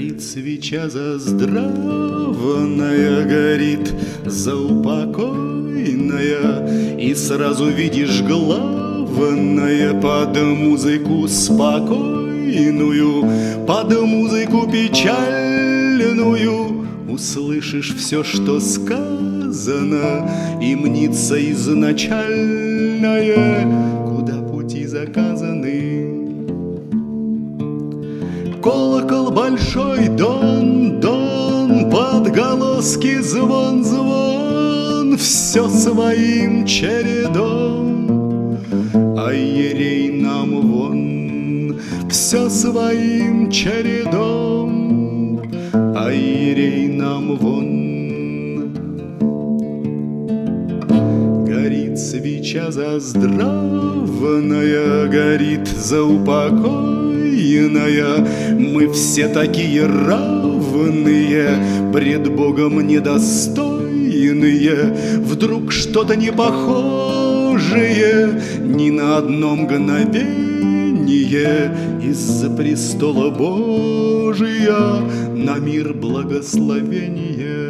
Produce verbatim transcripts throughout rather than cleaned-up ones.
Горит свеча заздравная, горит заупокойная, и сразу видишь главное под музыку спокойную, под музыку печальную услышишь все, что сказано, и мнится изначальное, куда пути заказаны. Колокол большой, дон, дон, подголоски звон, звон, все своим чередом, а иерей нам вон, все своим чередом, а иерей нам вон. Горит свеча заздравная, горит заупокойная, мы все такие равные, пред Богом недостойные, вдруг что-то не похожее ни на одно мгновение из-за престола Божия на мир благословение.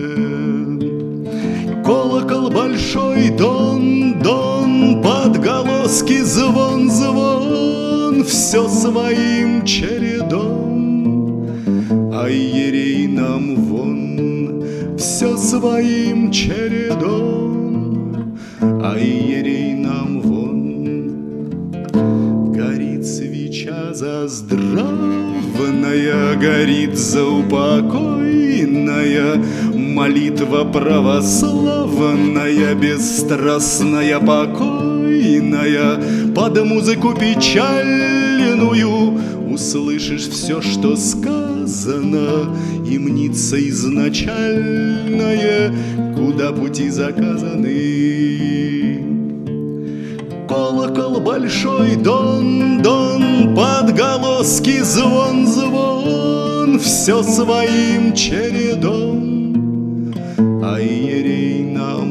Колокол большой, дон, дон, подголоски звон, звон, все своим чередом, а иерей нам вон, все своим чередом, а иерей нам вон. Горит свеча заздравная, горит заупокойная, молитва православная, бесстрастная, покойная, под музыку печальную услышишь все, что сказано, и мнится изначальное, куда пути заказаны. Колокол большой, дон, дон, подголоски звон, звон, все своим чередом, а иерей нам